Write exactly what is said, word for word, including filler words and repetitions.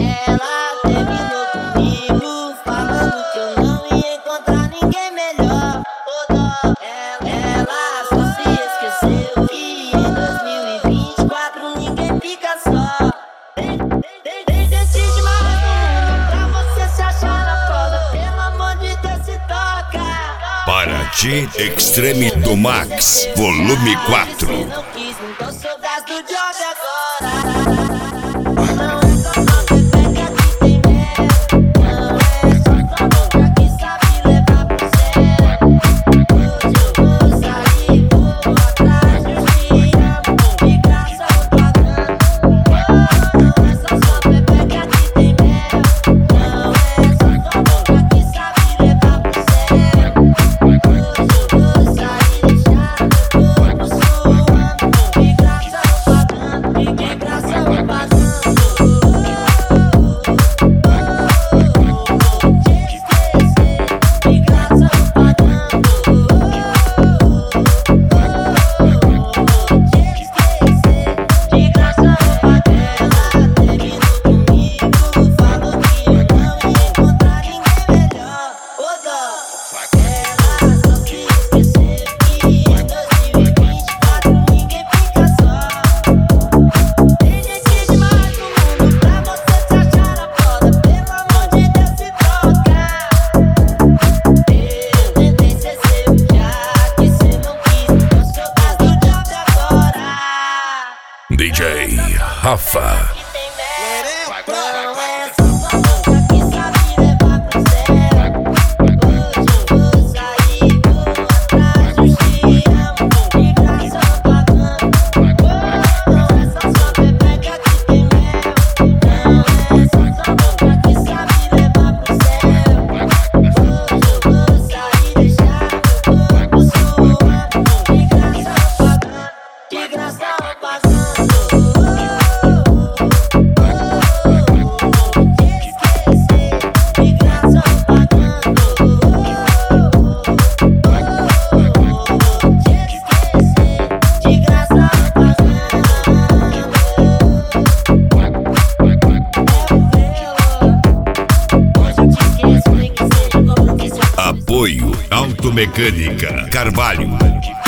Ela terminou comigo, falando que eu não ia encontrar ninguém melhor. Ô dó, ela só se esqueceu que em dois mil e vinte e quatro ninguém fica só. Tem, tem, tem gente demais no mundo pra você se achar na foda. Pelo amor de Deus, se toca. Paraty Extreme do Max, volume quatro. Se não quis, então sou gás do job agora. Não é só uma pepeca que tem mel, não é só sua boca que sabe levar pro céu. Hoje eu vou sair, vou atrás de um te amo, de graça ou pagando. Não é só sua pepeca que tem mel, não é só sua boca que sabe levar pro céu. Hoje eu vou sair, deixar meu corpo suando, de graça ou pagando, de graça ou pagando. D J Rafa. Apoio Automecânica Carvalho.